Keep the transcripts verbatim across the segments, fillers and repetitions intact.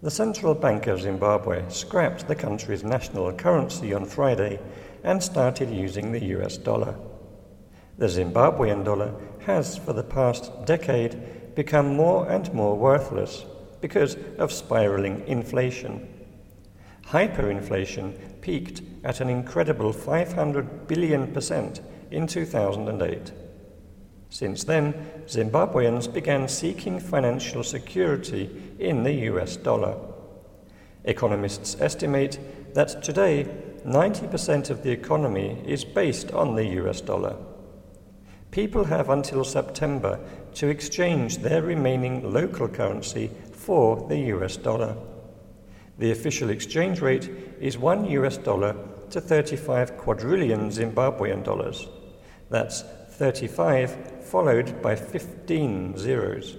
The Central Bank of Zimbabwe scrapped the country's national currency on Friday and started using the U S dollar. The Zimbabwean dollar has, for the past decade, become more and more worthless because of spiraling inflation. Hyperinflation peaked at an incredible five hundred billion percent in two thousand eight. Since then, Zimbabweans began seeking financial security in the U S dollar. Economists estimate that today, ninety percent of the economy is based on the U S dollar. People have until September to exchange their remaining local currency for the U S dollar. The official exchange rate is one U S dollar to thirty-five quadrillion Zimbabwean dollars. That's thirty-five followed by fifteen zeros.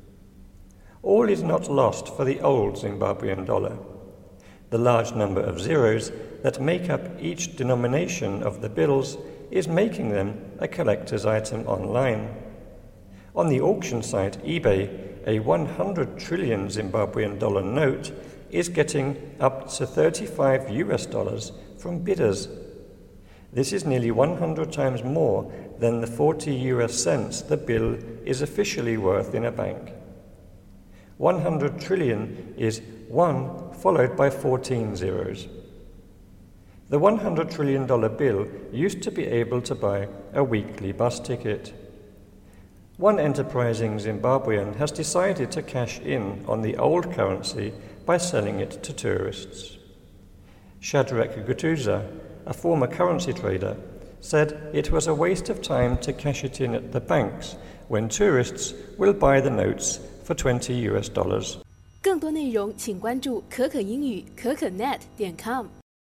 All is not lost for the old Zimbabwean dollar. The large number of zeros that make up each denomination of the bills is making them a collector's item online. On the auction site eBay, a one hundred trillion Zimbabwean dollar note is getting up to thirty-five U S dollars from bidders. This is nearly one hundred times more than the forty U S cents the bill is officially worth in a bank. one hundred trillion is one followed by fourteen zeros. The one hundred trillion dollar bill used to be able to buy a weekly bus ticket. One enterprising Zimbabwean has decided to cash in on the old currency by selling it to tourists. Shadrach Gutuza, a former currency trader, said it was a waste of time to cash it in at the banks when tourists will buy the notes for twenty U S dollars. 更多内容请关注可可英语可可 net 点 com。